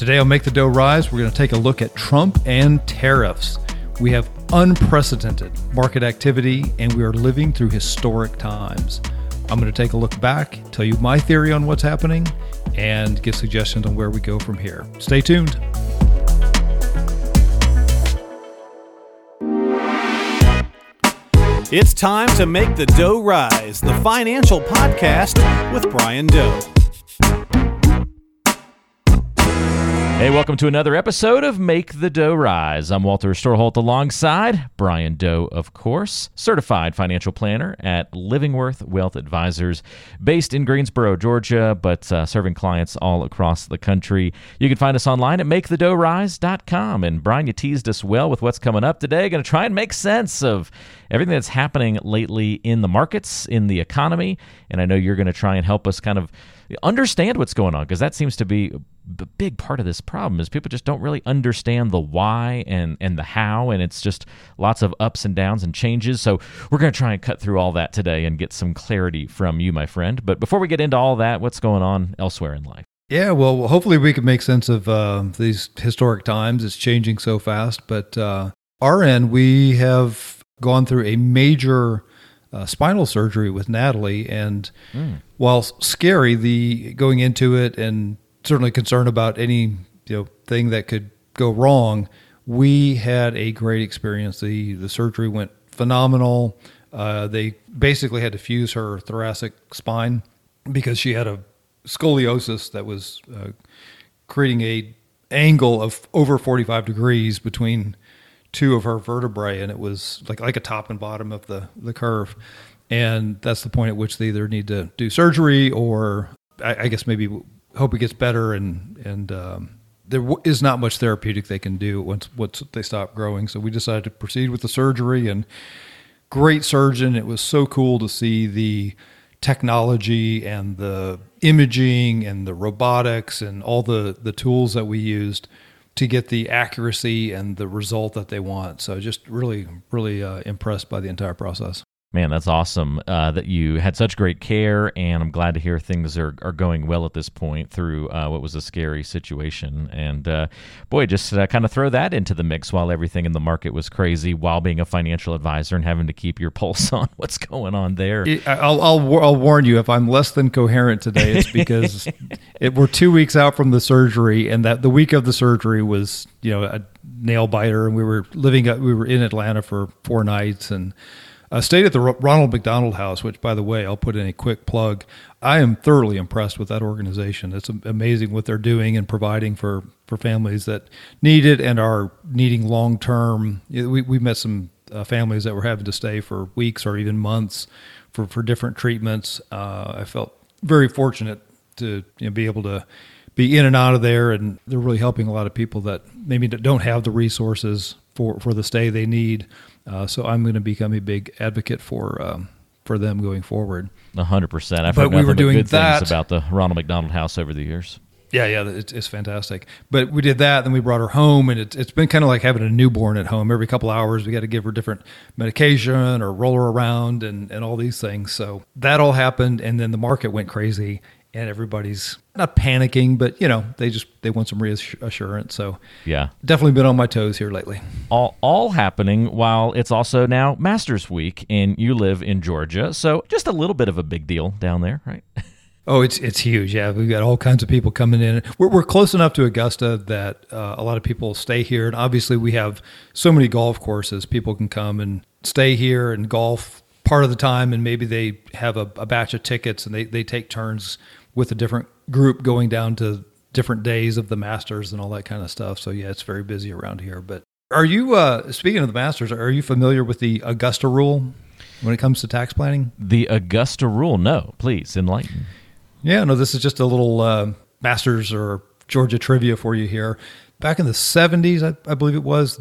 Today on Make the Dough Rise, we're going to take a look at Trump and tariffs. We have unprecedented market activity, and we are living through historic times. I'm going to take a look back, tell you my theory on what's happening, and give suggestions on where we go from here. Stay tuned. It's time to Make the Dough Rise, the financial podcast with Brian Doe. Hey, welcome to another episode of Make the Dough Rise. I'm Walter Storholt alongside Brian Doe, of course, certified financial planner at Livingworth Wealth Advisors, based in Greensboro, Georgia, but serving clients all across the country. You can find us online at makethedoughrise.com. And Brian, you teased us well with what's coming up today. Going to try and make sense of everything that's happening lately in the markets, in the economy, and I know you're going to try and help us kind of understand what's going on, because that seems to be the big part of this problem is people just don't really understand the why and the how, and it's just lots of ups and downs and changes. So we're going to try and cut through all that today and get some clarity from you, my friend. But before we get into all that, what's going on elsewhere in life? Yeah, well, hopefully we can make sense of these historic times. It's changing so fast, but our end, we have gone through a major spinal surgery with Natalie, and while scary, going into it and certainly concerned about any thing that could go wrong, we had a great experience. The surgery went phenomenal. They basically had to fuse her thoracic spine because she had a scoliosis that was creating a angle of over 45 degrees between two of her vertebrae, and it was like a top and bottom of the curve. And that's the point at which they either need to do surgery or I guess maybe hope it gets better. And there is not much therapeutic they can do once they stop growing. So we decided to proceed with the surgery, and great surgeon. It was so cool to see the technology and the imaging and the robotics and all the tools that we used to get the accuracy and the result that they want. So just really, really impressed by the entire process. Man, that's awesome that you had such great care, and I'm glad to hear things are going well at this point through what was a scary situation. And boy, just kind of throw that into the mix while everything in the market was crazy, while being a financial advisor and having to keep your pulse on what's going on there. I'll warn you, if I'm less than coherent today, it's because we're 2 weeks out from the surgery, and that the week of the surgery was a nail biter, and we were in Atlanta for 4 nights, and stayed at the Ronald McDonald House, which, by the way, I'll put in a quick plug. I am thoroughly impressed with that organization. It's amazing what they're doing and providing for families that need it and are needing long-term. We met some families that were having to stay for weeks or even months for different treatments. I felt very fortunate to be able to be in and out of there, and they're really helping a lot of people that maybe don't have the resources for the stay they need. So I'm going to become a big advocate for them going forward. 100%. I've heard nothing but good things about the Ronald McDonald House over the years. Yeah, it's fantastic. But we did that, then we brought her home, and it's been kind of like having a newborn at home. Every couple hours, we got to give her different medication or roll her around and all these things. So that all happened, and then the market went crazy, and everybody's not panicking, but they want some reassurance. So yeah, definitely been on my toes here lately. All happening while it's also now Masters Week, and you live in Georgia, so just a little bit of a big deal down there, right? Oh, it's huge. Yeah, we've got all kinds of people coming in. We're close enough to Augusta that a lot of people stay here, and obviously we have so many golf courses. People can come and stay here and golf part of the time, and maybe they have a batch of tickets, and they take turns with a different group going down to different days of the Masters and all that kind of stuff. So yeah, it's very busy around here. But are you, speaking of the Masters, are you familiar with the Augusta rule when it comes to tax planning? The Augusta rule? No, please enlighten. Yeah, no, this is just a little Masters or Georgia trivia for you here. Back in the 70s, I believe it was,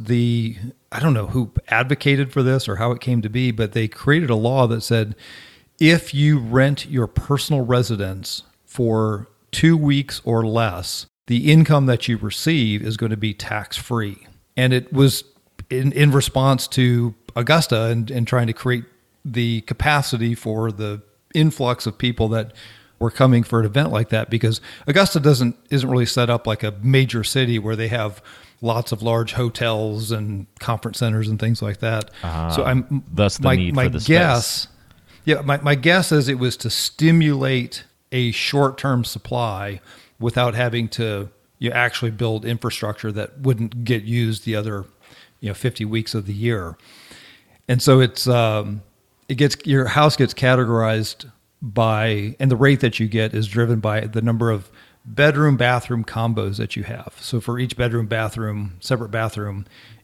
I don't know who advocated for this or how it came to be, but they created a law that said if you rent your personal residence for 2 weeks or less, the income that you receive is going to be tax-free. And it was in response to Augusta and trying to create the capacity for the influx of people that were coming for an event like that, because Augusta isn't really set up like a major city where they have lots of large hotels and conference centers and things like that. So I'm thus the need for the guess. space. Yeah, my guess is it was to stimulate a short-term supply without having to actually build infrastructure that wouldn't get used the other 50 weeks of the year. And so your house gets categorized by, and the rate that you get is driven by the number of bedroom bathroom combos that you have. So for each bedroom bathroom, separate bathroom,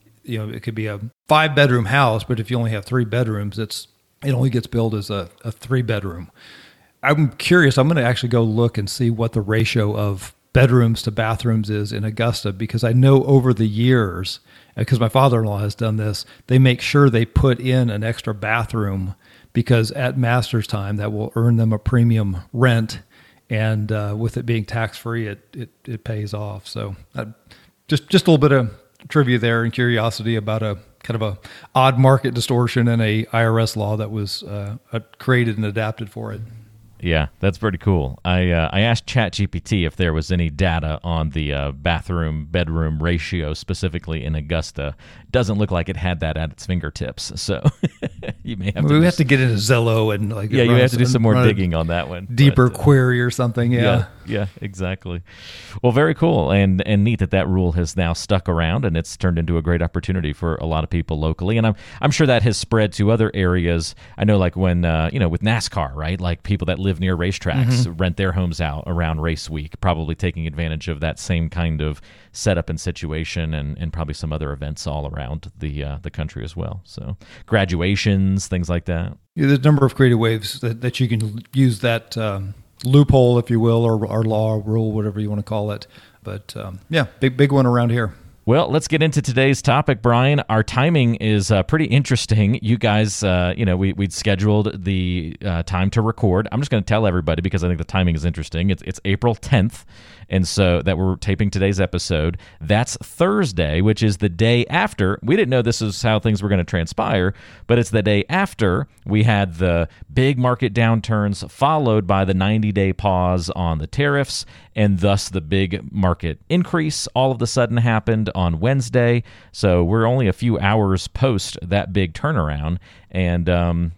it could be a 5-bedroom house, but if you only have 3 bedrooms, it only gets billed as a 3-bedroom. I'm curious. I'm going to actually go look and see what the ratio of bedrooms to bathrooms is in Augusta, because I know over the years, because my father-in-law has done this, they make sure they put in an extra bathroom, because at master's time that will earn them a premium rent, and with it being tax-free, it pays off. So just a little bit of trivia there and curiosity about a kind of a odd market distortion in a IRS law that was created and adapted for it. Yeah, that's pretty cool. I asked ChatGPT if there was any data on the bathroom-bedroom ratio specifically in Augusta. Doesn't look like it had that at its fingertips. So you may have we have to get into Zillow and you have to do some more digging on that one. Deeper query or something. Yeah, exactly. Well, very cool and neat that rule has now stuck around, and it's turned into a great opportunity for a lot of people locally. And I'm sure that has spread to other areas. I know, like when with NASCAR, right? Like people that live near racetracks rent their homes out around race week, probably taking advantage of that same kind of setup and situation, and probably some other events all around the country as well. So graduations, things like that. Yeah, there's a number of creative ways that you can use that loophole, if you will, or law or rule, whatever you want to call it. But big one around here. Well, let's get into today's topic, Brian. Our timing is pretty interesting. You guys, we'd scheduled the time to record. I'm just going to tell everybody because I think the timing is interesting. It's April 10th, and so that we're taping today's episode. That's Thursday, which is the day after. We didn't know this is how things were going to transpire, but it's the day after we had the big market downturns followed by the 90-day pause on the tariffs, and thus the big market increase all of a sudden happened on Wednesday. So we're only a few hours post that big turnaround. And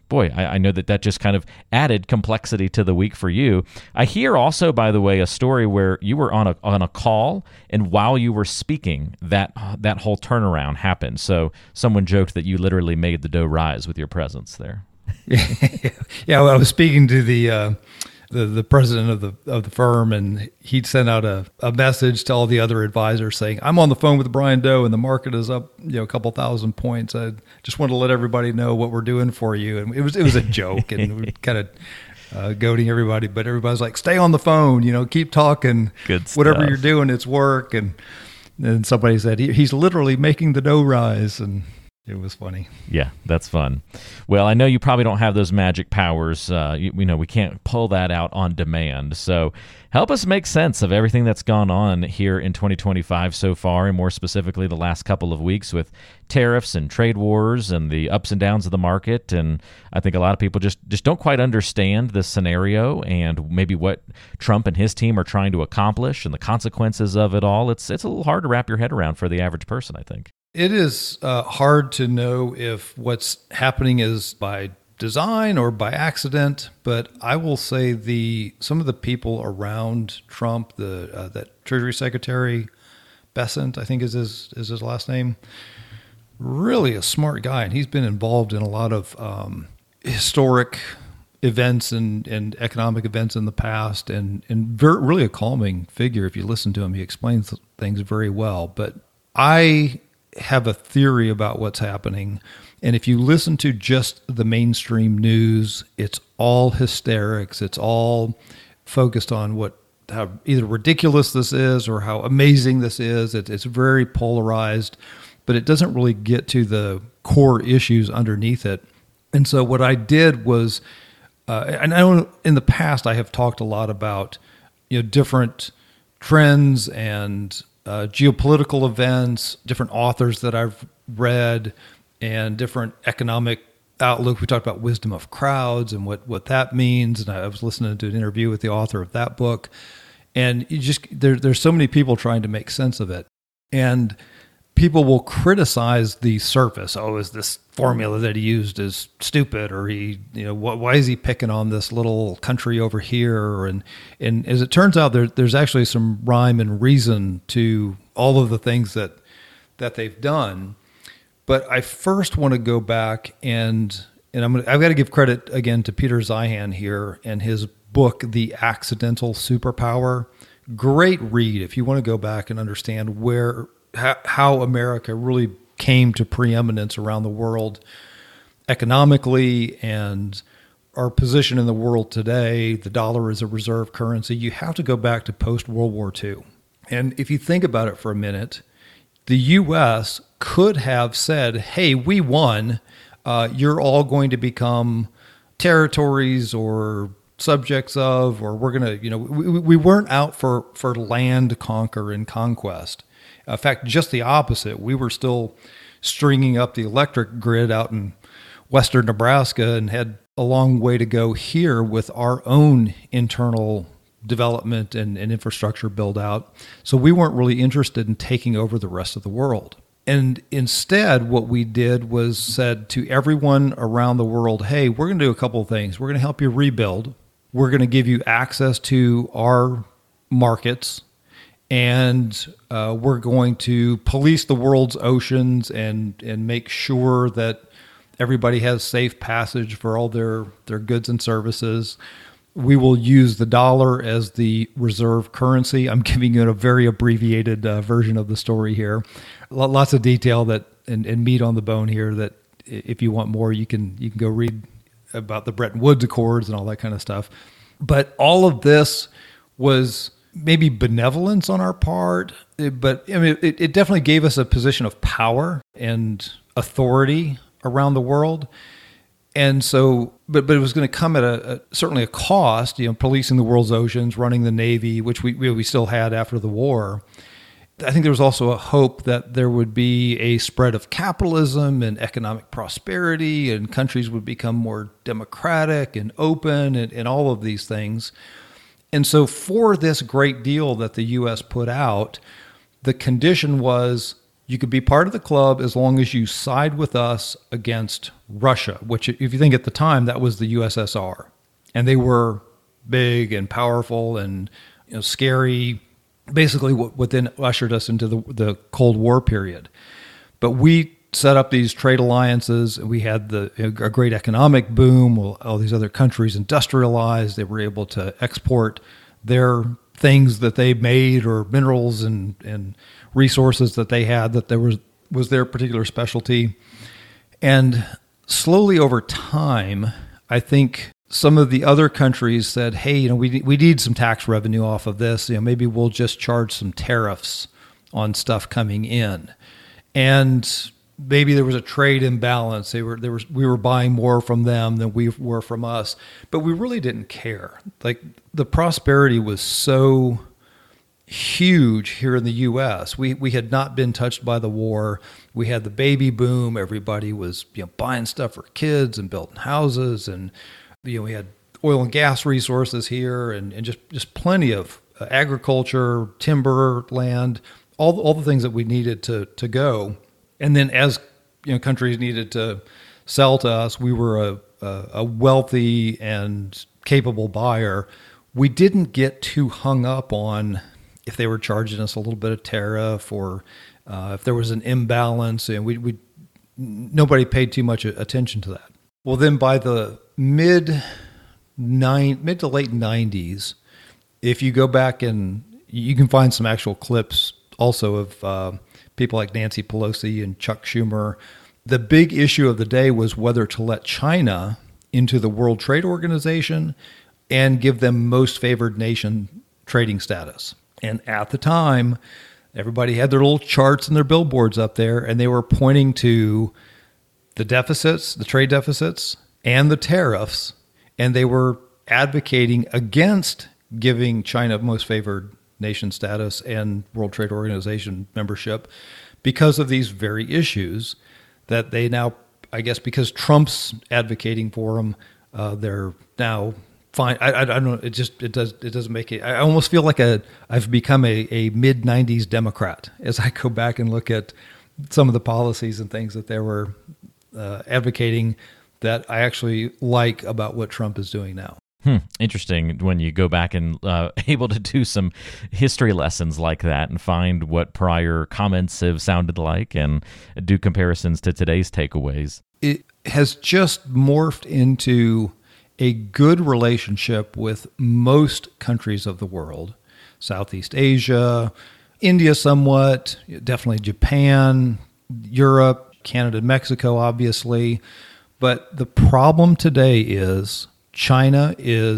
I know that just kind of added complexity to the week for you. I hear also, by the way, a story where you were on a call, and while you were speaking, that whole turnaround happened. So someone joked that you literally made the dough rise with your presence there. Yeah, I was speaking to the president of the firm, and he'd sent out a message to all the other advisors saying, "I'm on the phone with Brian Doe, and the market is up a couple thousand points. I just want to let everybody know what we're doing for you." And it was a joke, and we kind of goading everybody, but everybody's like, "Stay on the phone, keep talking. Good stuff. Whatever you're doing, it's work." And somebody said he's literally making the dough rise, and it was funny. Yeah, that's fun. Well, I know you probably don't have those magic powers. We can't pull that out on demand. So help us make sense of everything that's gone on here in 2025 so far, and more specifically the last couple of weeks with tariffs and trade wars and the ups and downs of the market. And I think a lot of people just don't quite understand this scenario and maybe what Trump and his team are trying to accomplish and the consequences of it all. It's a little hard to wrap your head around for the average person, I think. It is hard to know if what's happening is by design or by accident, but I will say some of the people around Trump, that Treasury Secretary Bessent, I think is his last name, really a smart guy, and he's been involved in a lot of historic events and economic events in the past, and really a calming figure. If you listen to him, he explains things very well. But I have a theory about what's happening, and if you listen to just the mainstream news, it's all hysterics. It's all focused on how either ridiculous this is or how amazing this is. It's very polarized, but it doesn't really get to the core issues underneath it. And so what I did was, and I know in the past I have talked a lot about different trends and geopolitical events, different authors that I've read, and different economic outlook. We talked about wisdom of crowds and what that means. And I was listening to an interview with the author of that book. And there's so many people trying to make sense of it. And people will criticize the surface. Oh, is this formula that he used is stupid, or why is he picking on this little country over here? And as it turns out, there's actually some rhyme and reason to all of the things that they've done. But I first want to go back and I've got to give credit again to Peter Zeihan here and his book, The Accidental Superpower. Great read if you want to go back and understand how America really came to preeminence around the world economically and our position in the world today. The dollar is a reserve currency. You have to go back to post-World War II. And if you think about it for a minute, the U.S. could have said, hey, we won. You're all going to become territories or subjects of, or we're going to, we weren't out for land conquer and conquest. In fact, just the opposite. We were still stringing up the electric grid out in western Nebraska and had a long way to go here with our own internal development and infrastructure build out. So we weren't really interested in taking over the rest of the world. And instead, what we did was said to everyone around the world, hey, we're going to do a couple of things. We're going to help you rebuild. We're going to give you access to our markets, and we're going to police the world's oceans and make sure that everybody has safe passage for all their goods and services. We will use the dollar as the reserve currency. I'm giving you a very abbreviated version of the story here. Lots of detail and meat on the bone here that if you want more, you can go read about the Bretton Woods Accords and all that kind of stuff. But all of this was maybe benevolence on our part, but I mean, it definitely gave us a position of power and authority around the world. And so, but it was going to come at certainly a cost, policing the world's oceans, running the Navy, which we still had after the war. I think there was also a hope that there would be a spread of capitalism and economic prosperity, and countries would become more democratic and open and all of these things. And so for this great deal that the U.S. put out, the condition was you could be part of the club as long as you side with us against Russia, which if you think at the time, that was the USSR. And they were big and powerful and scary, basically what then ushered us into the Cold War period. But we set up these trade alliances. We had a great economic boom. All these other countries industrialized. They were able to export their things that they made, or minerals and resources that they had that there was their particular specialty. And slowly over time, I think some of the other countries said, hey, we need some tax revenue off of this. Maybe we'll just charge some tariffs on stuff coming in. And maybe there was a trade imbalance. We were buying more from them than we were from us, but we really didn't care. Like, the prosperity was so huge here in the U.S. We had not been touched by the war. We had the baby boom. Everybody was buying stuff for kids and building houses, and we had oil and gas resources here, and just plenty of agriculture, timber, land, all the things that we needed to go. And then as countries needed to sell to us, we were a wealthy and capable buyer. We didn't get too hung up on if they were charging us a little bit of tariff, or if there was an imbalance, and nobody paid too much attention to that. Well, then by the mid to late 90s, if you go back and you can find some actual clips also of people like Nancy Pelosi and Chuck Schumer, the big issue of the day was whether to let China into the World Trade Organization and give them most favored nation trading status. And at the time, everybody had their little charts and their billboards up there, and they were pointing to the deficits, the trade deficits, and the tariffs, and they were advocating against giving China most favored nation status and World Trade Organization membership because of these very issues that they now I guess because Trump's advocating for them, they're now fine. I don't know. It doesn't make it. I almost feel like I've become a mid '90s Democrat as I go back and look at some of the policies and things that they were advocating that I actually like about what Trump is doing now. Interesting when you go back and able to do some history lessons like that and find what prior comments have sounded like and do comparisons to today's takeaways. It has just morphed into a good relationship with most countries of the world, Southeast Asia, India somewhat, definitely Japan, Europe, Canada, Mexico, obviously. But the problem today is China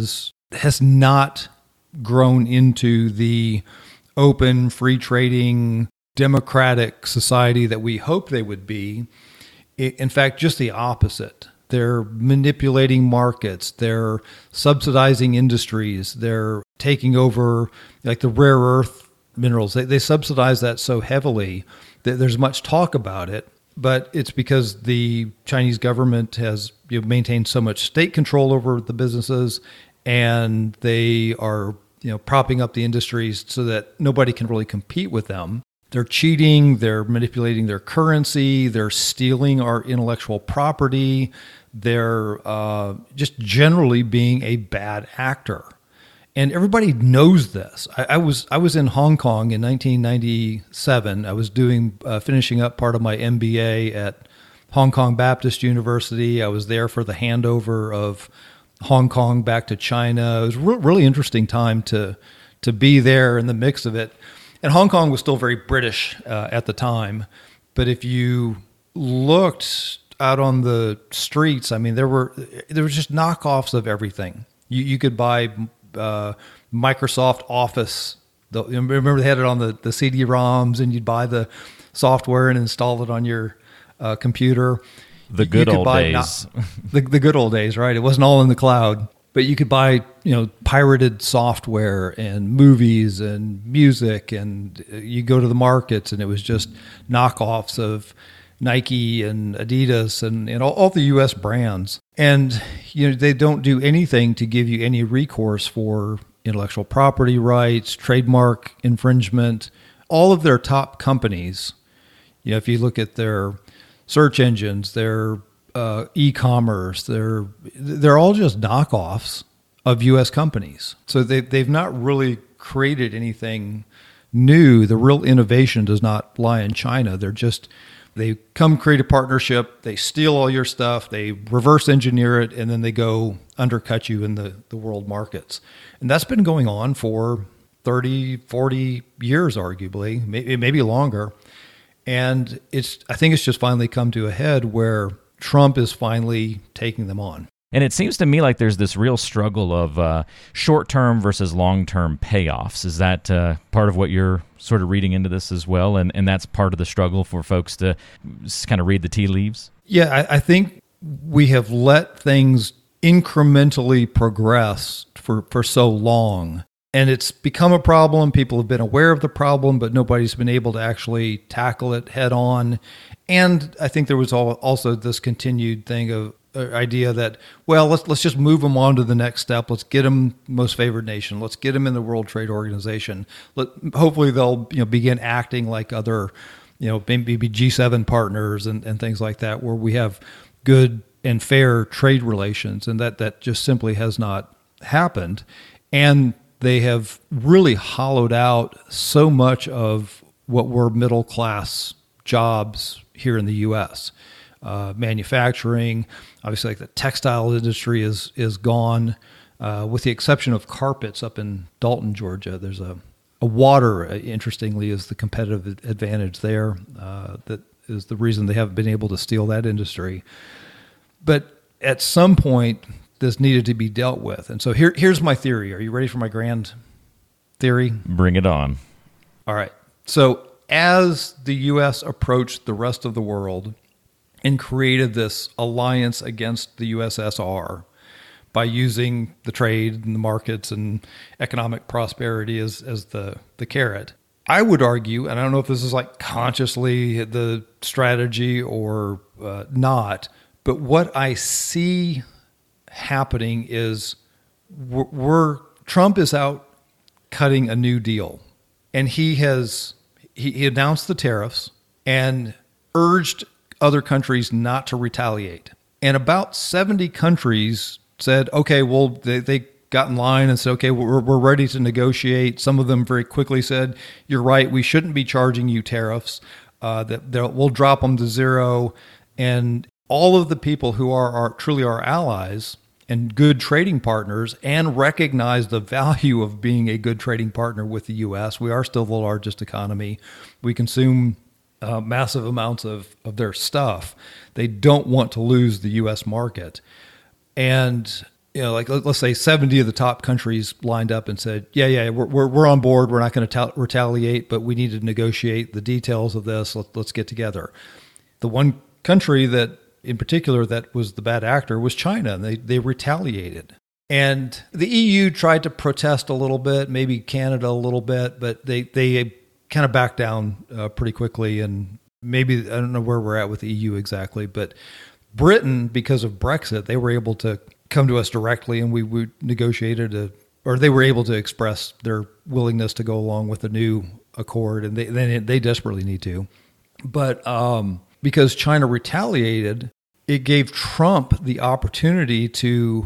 has not grown into the open, free trading, democratic society that we hope they would be. In fact, just the opposite. They're manipulating markets. They're subsidizing industries. They're taking over like the rare earth minerals. They subsidize that so heavily that there's much talk about it. But it's because the Chinese government has maintained so much state control over the businesses, and they are propping up the industries so that nobody can really compete with them. They're cheating, they're manipulating their currency, they're stealing our intellectual property, they're just generally being a bad actor. And everybody knows this. I was in Hong Kong in 1997. I was finishing up part of my MBA at Hong Kong Baptist University. I was there for the handover of Hong Kong back to China. It was a really interesting time to be there in the mix of it. And Hong Kong was still very British at the time. But if you looked out on the streets, I mean, there were just knockoffs of everything. You could buy Microsoft Office. Remember they had it on the CD-ROMs, and you'd buy the software and install it on your computer. The good old days. The good old days, right? It wasn't all in the cloud. But you could buy, pirated software and movies and music, and you go to the markets, and it was just knockoffs of Nike and Adidas and all the U.S. brands. And they don't do anything to give you any recourse for intellectual property rights, trademark infringement. All of their top companies, if you look at their search engines, their e-commerce, they're all just knockoffs of U.S. companies. So they've not really created anything new. The real innovation does not lie in China. They come create a partnership, they steal all your stuff, they reverse engineer it, and then they go undercut you in the world markets. And that's been going on for 30, 40 years, arguably, maybe longer. And I think it's just finally come to a head where Trump is finally taking them on. And it seems to me like there's this real struggle of short-term versus long-term payoffs. Is that part of what you're sort of reading into this as well? And that's part of the struggle for folks to kind of read the tea leaves? Yeah, I think we have let things incrementally progress for so long. And it's become a problem. People have been aware of the problem, but nobody's been able to actually tackle it head on. And I think there was also this continued thing of idea that, well, let's just move them on to the next step. Let's get them most favored nation. Let's get them in the World Trade Organization. Hopefully they'll begin acting like other, maybe G7 partners and things like that, where we have good and fair trade relations, and that just simply has not happened. And they have really hollowed out so much of what were middle class jobs here in the U.S. Manufacturing, obviously, like the textile industry is gone, with the exception of carpets up in Dalton, Georgia. There's a water, interestingly, is the competitive advantage there. That is the reason they haven't been able to steal that industry. But at some point, this needed to be dealt with. And so here's my theory. Are you ready for my grand theory? Bring it on. All right. So as the U.S. approached the rest of the world and created this alliance against the USSR by using the trade and the markets and economic prosperity as the carrot, I would argue, and I don't know if this is like consciously the strategy or not, but what I see happening is Trump is out cutting a new deal, and he announced the tariffs and urged other countries not to retaliate. And about 70 countries said, okay, well, they got in line and said, okay, we're ready to negotiate. Some of them very quickly said, you're right, we shouldn't be charging you tariffs, we'll drop them to zero. And all of the people who are truly our allies and good trading partners and recognize the value of being a good trading partner with the U.S. We are still the largest economy. We consume massive amounts of their stuff. They don't want to lose the U.S. market. And like let's say 70 of the top countries lined up and said, yeah, we're on board. We're not going to retaliate, but we need to negotiate the details of this. Let's get together. The one country that in particular that was the bad actor was China, and they retaliated. And the EU tried to protest a little bit, maybe Canada a little bit, but they kind of backed down pretty quickly. And maybe, I don't know where we're at with the EU exactly, but Britain, because of Brexit, they were able to come to us directly, and we negotiated or they were able to express their willingness to go along with the new accord, and they desperately need to. But because China retaliated, it gave Trump the opportunity to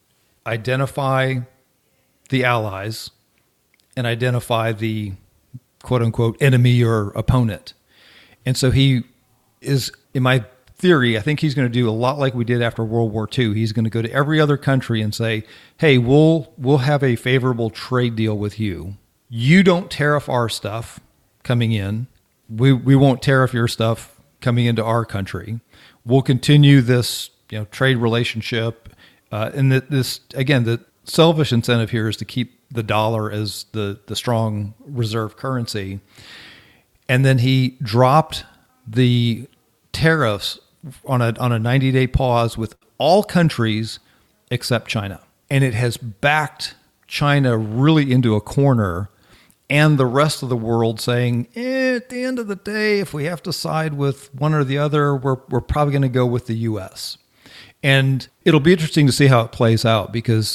identify the allies and identify the quote-unquote enemy or opponent. And so he is, in my theory, I think he's going to do a lot like we did after World War II. He's going to go to every other country and say, hey, we'll have a favorable trade deal with you. You don't tariff our stuff coming in. We won't tariff your stuff coming into our country. We'll continue this trade relationship. And the selfish incentive here is to keep the dollar as the strong reserve currency. And then he dropped the tariffs on a 90-day pause with all countries except China. And it has backed China really into a corner, and the rest of the world saying, at the end of the day, if we have to side with one or the other, we're probably going to go with the U.S. And it'll be interesting to see how it plays out, because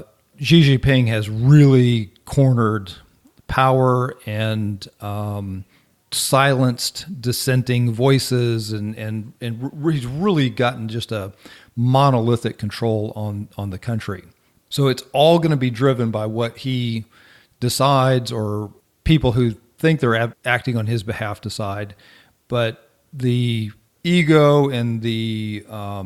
Xi Jinping has really cornered power and silenced dissenting voices, and he's really gotten just a monolithic control on the country. So it's all going to be driven by what he decides, or people who think they're acting on his behalf decide. But the ego and the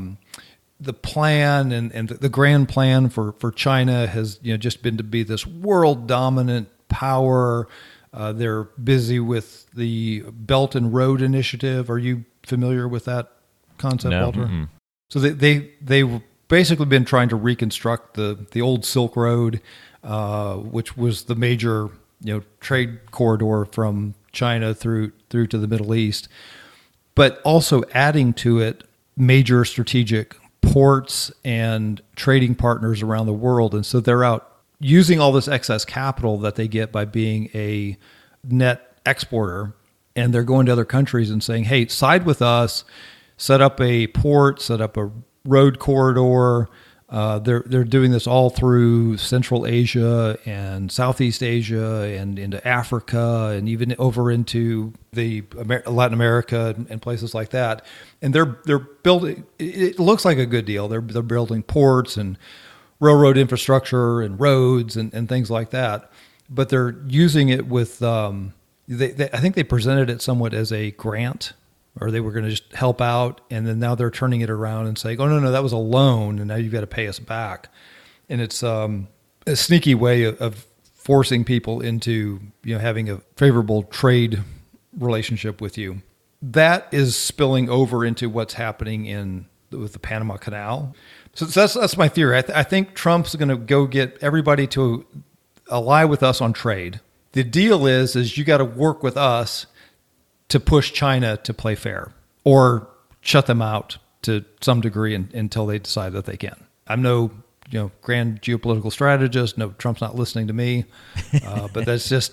plan and the grand plan for China has just been to be this world dominant power. They're busy with the Belt and Road Initiative. Are you familiar with that concept, No. Walter? Mm-mm. So they've basically been trying to reconstruct the old Silk Road, which was the major trade corridor from China through to the Middle East, but also adding to it major strategic ports and trading partners around the world. And so they're out using all this excess capital that they get by being a net exporter, and they're going to other countries and saying, hey, side with us, set up a port, set up a road corridor. They're doing this all through Central Asia and Southeast Asia and into Africa and even over into the Latin America and places like that. And they're building. It looks like a good deal. They're building ports and railroad infrastructure and roads and things like that. But they're using it with. I think they presented it somewhat as a grant, or they were going to just help out, and then now they're turning it around and saying, oh, no, that was a loan, and now you've got to pay us back. And it's a sneaky way of forcing people into having a favorable trade relationship with you. That is spilling over into what's happening with the Panama Canal. So that's my theory. I think Trump's going to go get everybody to ally with us on trade. The deal is you got to work with us to push China to play fair or shut them out to some degree until they decide that they can. I'm no grand geopolitical strategist. No, Trump's not listening to me. But that's just,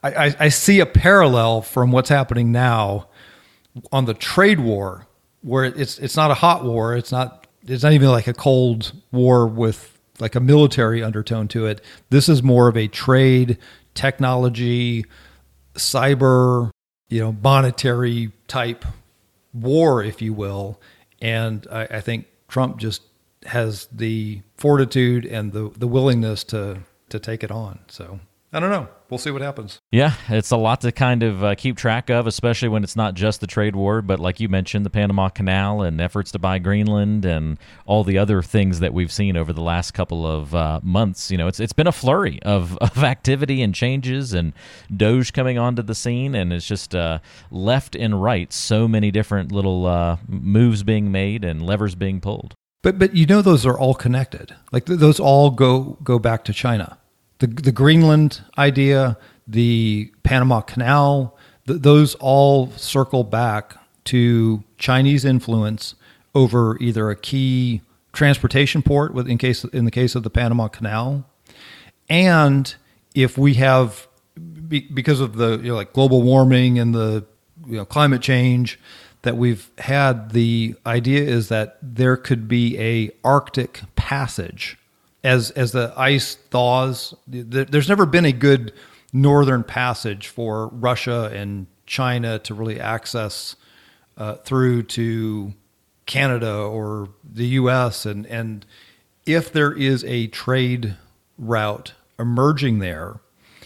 I see a parallel from what's happening now on the trade war, where it's not a hot war. It's not even like a cold war with like a military undertone to it. This is more of a trade, technology, cyber, monetary type war, if you will. And I think Trump just has the fortitude and the willingness to take it on. So I don't know. We'll see what happens. Yeah, it's a lot to kind of keep track of, especially when it's not just the trade war, but like you mentioned, the Panama Canal and efforts to buy Greenland and all the other things that we've seen over the last couple of months. It's been a flurry of activity and changes, and Doge coming onto the scene, and it's just left and right, so many different little moves being made and levers being pulled. But those are all connected. Like those all go back to China. The Greenland idea, the Panama Canal, those all circle back to Chinese influence over either a key transportation port in the case of the Panama Canal, and if we have, because of the like global warming and the climate change that we've had, the idea is that there could be a Arctic passage. As the ice thaws, there's never been a good northern passage for Russia and China to really access through to Canada or the U.S. And if there is a trade route emerging there,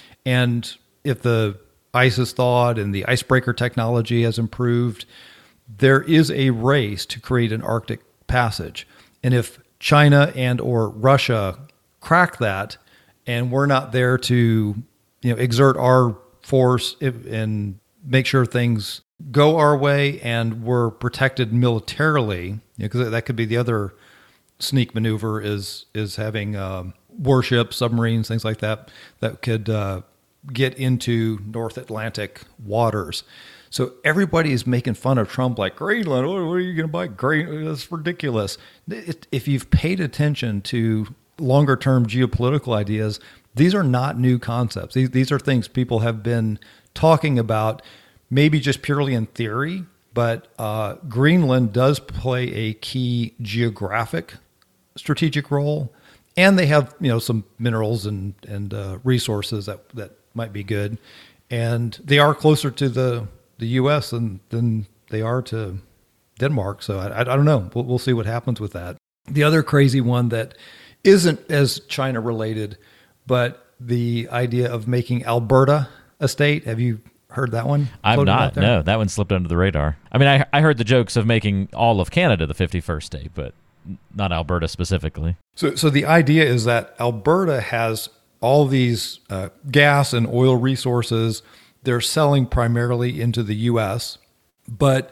and if the ice is thawed and the icebreaker technology has improved, there is a race to create an Arctic passage. And if China and or Russia crack that, and we're not there to exert our force and make sure things go our way, and we're protected militarily, because that could be the other sneak maneuver is having warships, submarines, things like that could get into North Atlantic waters. So everybody is making fun of Trump, like, Greenland, what are you going to buy? Greenland? That's ridiculous. If you've paid attention to longer term geopolitical ideas, these are not new concepts. These are things people have been talking about, maybe just purely in theory, but Greenland does play a key geographic strategic role, and they have some minerals and resources that might be good, and they are closer to the U.S. than they are to Denmark. So I don't know. We'll see what happens with that. The other crazy one that isn't as China related, but the idea of making Alberta a state. Have you heard that one? I've not. No, that one slipped under the radar. I mean, I heard the jokes of making all of Canada the 51st state, but not Alberta specifically. So the idea is that Alberta has all these gas and oil resources. They're selling primarily into the U.S., but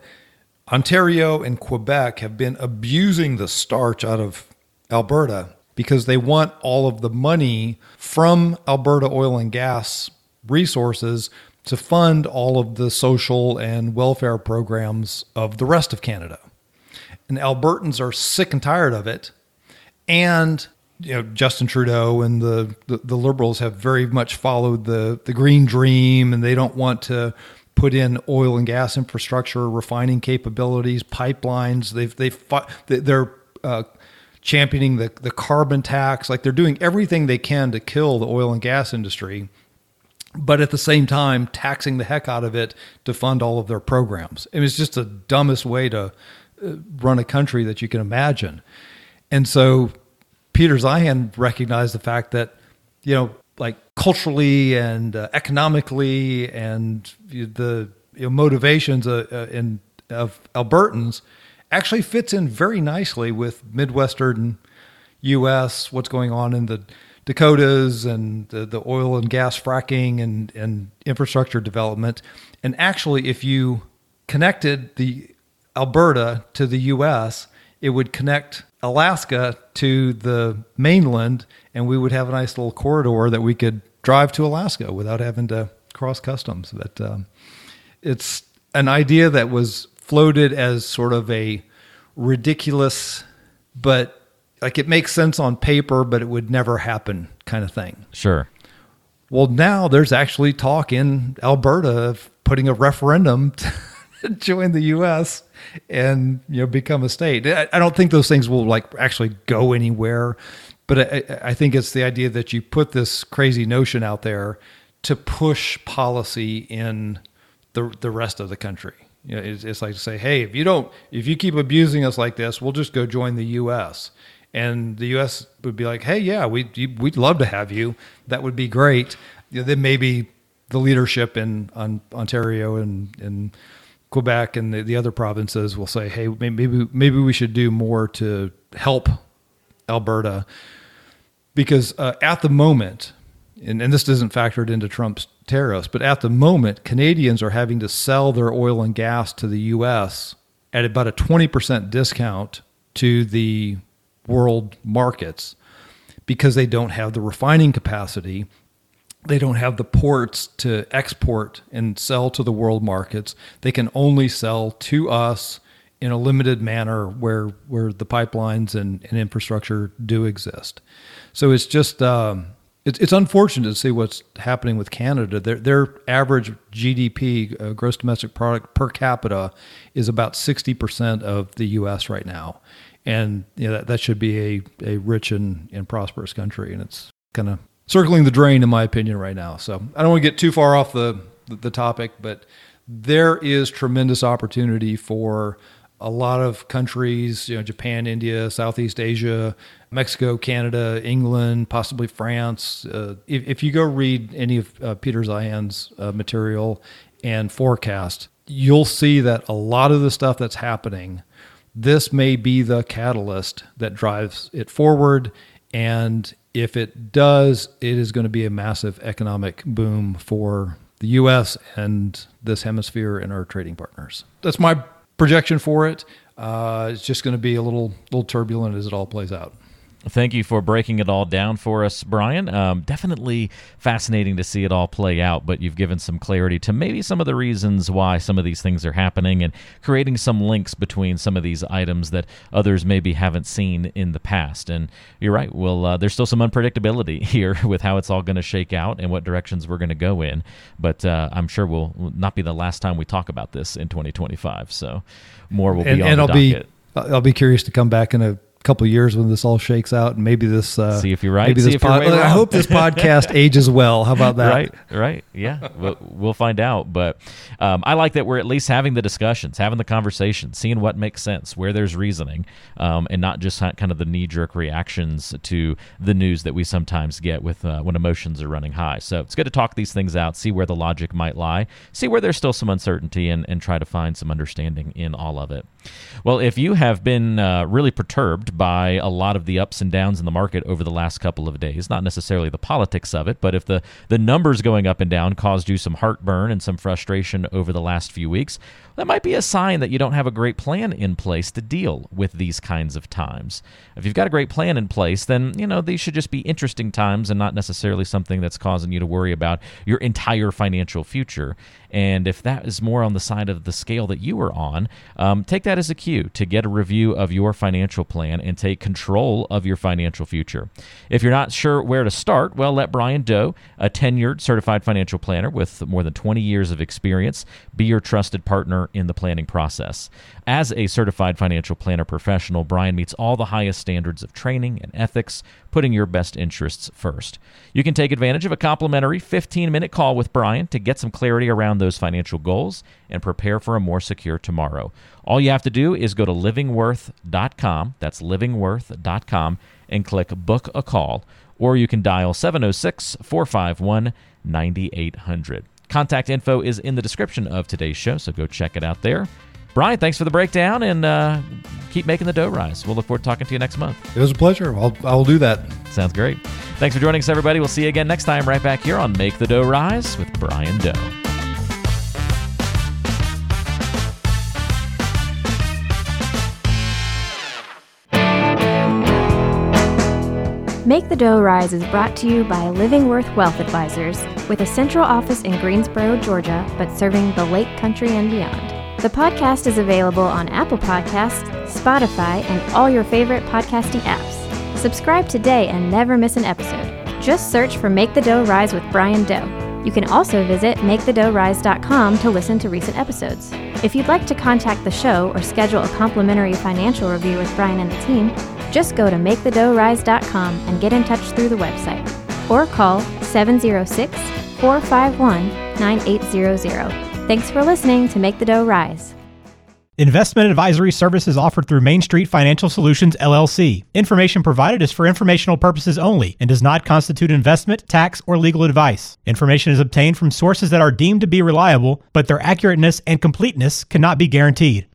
Ontario and Quebec have been abusing the starch out of Alberta because they want all of the money from Alberta oil and gas resources to fund all of the social and welfare programs of the rest of Canada. And Albertans are sick and tired of it. And Justin Trudeau and the Liberals have very much followed the green dream, and they don't want to put in oil and gas infrastructure, refining capabilities, pipelines. They're championing the carbon tax. Like, they're doing everything they can to kill the oil and gas industry, but at the same time taxing the heck out of it to fund all of their programs. I mean, it's just the dumbest way to run a country that you can imagine. And so Peter Zeihan recognized the fact that, like culturally and economically and the motivations of Albertans actually fits in very nicely with Midwestern U.S., what's going on in the Dakotas and the oil and gas fracking and infrastructure development. And actually, if you connected the Alberta to the U.S., it would connect Alaska to the mainland, and we would have a nice little corridor that we could drive to Alaska without having to cross customs. But it's an idea that was floated as sort of a ridiculous, but like it makes sense on paper, but it would never happen kind of thing. Sure. Well, now there's actually talk in Alberta of putting a referendum to join the U.S. and become a state. I don't think those things will actually go anywhere, but I think it's the idea that you put this crazy notion out there to push policy in the rest of the country. It's like to say, hey, if you keep abusing us like this, we'll just go join the U.S. And the U.S. would be like, hey, yeah, we'd love to have you. That would be great. Then maybe the leadership in Ontario and Quebec and the other provinces will say, hey, maybe we should do more to help Alberta. Because at the moment, and this isn't factored into Trump's tariffs, but at the moment, Canadians are having to sell their oil and gas to the U.S. at about a 20% discount to the world markets because they don't have the refining capacity. They don't have the ports to export and sell to the world markets. They can only sell to us in a limited manner where the pipelines and infrastructure do exist. So it's just it's unfortunate to see what's happening with Canada. Their average GDP, gross domestic product per capita, is about 60% of the U.S. right now. And that should be a rich and prosperous country, and it's kind of circling the drain, in my opinion, right now. So I don't want to get too far off the topic, but there is tremendous opportunity for a lot of countries, Japan, India, Southeast Asia, Mexico, Canada, England, possibly France. If you go read any of Peter Zeihan's material and forecast, you'll see that a lot of the stuff that's happening, this may be the catalyst that drives it forward. And if it does, it is going to be a massive economic boom for the U.S. and this hemisphere and our trading partners. That's my projection for it. It's just going to be a little turbulent as it all plays out. Thank you for breaking it all down for us, Brian. Definitely fascinating to see it all play out, but you've given some clarity to maybe some of the reasons why some of these things are happening and creating some links between some of these items that others maybe haven't seen in the past. And you're right. Well, there's still some unpredictability here with how it's all going to shake out and what directions we're going to go in. But I'm sure will not be the last time we talk about this in 2025. So more will be on the docket. I'll be curious to come back in a couple of years when this all shakes out, and maybe this see if you're right. Maybe this I hope this podcast ages well. How about that? Right. Yeah, we'll find out. But I like that we're at least having the discussions, having the conversations, seeing what makes sense, where there's reasoning, and not just kind of the knee-jerk reactions to the news that we sometimes get with when emotions are running high. So it's good to talk these things out, see where the logic might lie, see where there's still some uncertainty, and try to find some understanding in all of it. Well, if you have been really perturbed by a lot of the ups and downs in the market over the last couple of days, not necessarily the politics of it, but if the numbers going up and down caused you some heartburn and some frustration over the last few weeks, that might be a sign that you don't have a great plan in place to deal with these kinds of times. If you've got a great plan in place, then, these should just be interesting times and not necessarily something that's causing you to worry about your entire financial future. And if that is more on the side of the scale that you are on, take that as a cue to get a review of your financial plan and take control of your financial future. If you're not sure where to start, well, let Brian Doe, a tenured certified financial planner with more than 20 years of experience, be your trusted partner in the planning process. As a certified financial planner professional, Brian meets all the highest standards of training and ethics, putting your best interests first. You can take advantage of a complimentary 15-minute call with Brian to get some clarity around those financial goals and prepare for a more secure tomorrow. All you have to do is go to livingworth.com, that's livingworth.com, and click Book a Call, or you can dial 706-451-9800. Contact info is in the description of today's show, so go check it out there. Brian, thanks for the breakdown, and keep making the dough rise. We'll look forward to talking to you next month. It was a pleasure. I'll do that. Sounds great. Thanks for joining us, everybody. We'll see you again next time right back here on Make the Dough Rise with Brian Doe. Make the Dough Rise is brought to you by Living Worth Wealth Advisors, with a central office in Greensboro, Georgia, but serving the Lake Country and beyond. The podcast is available on Apple Podcasts, Spotify, and all your favorite podcasting apps. Subscribe today and never miss an episode. Just search for Make the Dough Rise with Brian Doe. You can also visit MakeTheDoughRise.com to listen to recent episodes. If you'd like to contact the show or schedule a complimentary financial review with Brian and the team, just go to MakeTheDoughRise.com and get in touch through the website. Or call 706-451-9800. Thanks for listening to Make the Dough Rise. Investment advisory services offered through Main Street Financial Solutions, LLC. Information provided is for informational purposes only and does not constitute investment, tax, or legal advice. Information is obtained from sources that are deemed to be reliable, but their accurateness and completeness cannot be guaranteed.